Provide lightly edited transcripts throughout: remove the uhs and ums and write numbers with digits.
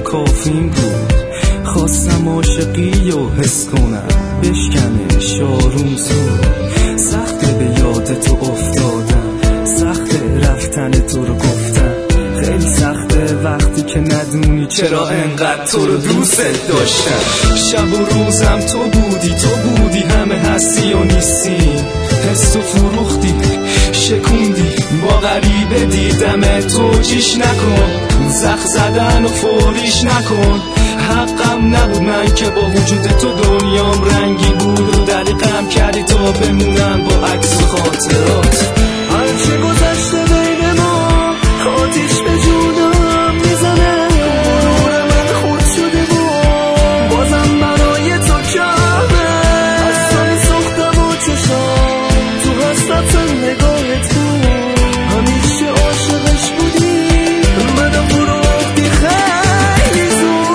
کافیم بود. خواستم عاشقی و حس کنم بشکنه شاروم زود. سخته به یاد تو افتادم، سخته رفتن تو رو گفتم. خیلی سخته وقتی که ندونی چرا انقدر تو رو دوست داشتم. شب و روزم تو بودی همه هستی و نیستی. حس و فروختی شکوندی با غریبه دیدم تو جیش نکن. زخ زدن و فوریش نکن. حقم نبود من که با وجود تو دنیام رنگی بود و دریقم کردی تا بمونم با عکس و خاطرات. هرچه گذشته بین ما آتیش به جونم میزنه. غرور من خود شده بود بازم برای تو کمه. از تو سختم و چشام تو حسرت نگاهت بود. همیشه عاشقش بودی منم فروختی خیلی زود.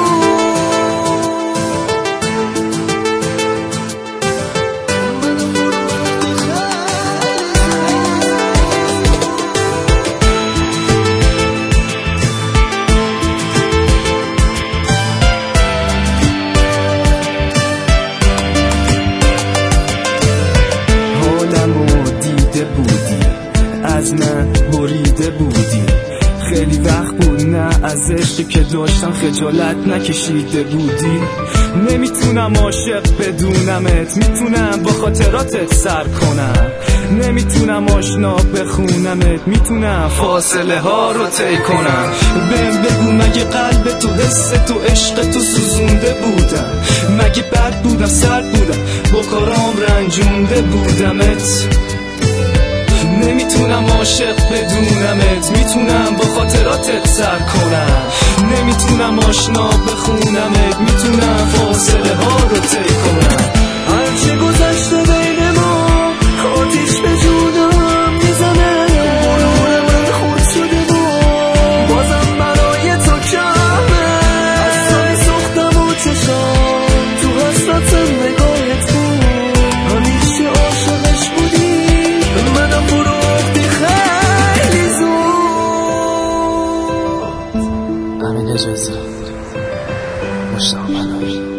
از من بریده بودی. خیلی وقت بود نه از عشقی که داشتم خجالت نکشیده بودی. نمیتونم عاشق بدونمت، میتونم با خاطراتت سر کنم. نمیتونم آشنا بخونمت، میتونم فاصله ها رو طی کنم. بهم بگو مگه قلب تو حس تو عشق تو سوزونده بودم؟ مگه بد بودم سرد بودم با کارام رنجونده بودمت؟ نمیتونم عاشق بدونمت، میتونم با خاطراتت سر کنم. نمیتونم آشنا بخونمت، میتونم فاصله ها رو طی کنم. هرچه گذشته بین ما آتیش به جونم میزنه. غرور من خود شده بود بازم برای تو کمه. از تو سختم و چشام تو حسرت نگاهت بود. همیشه عاشقش بودی منم فروختی خیلی زود. امین حجازی، مشتاق پناهی.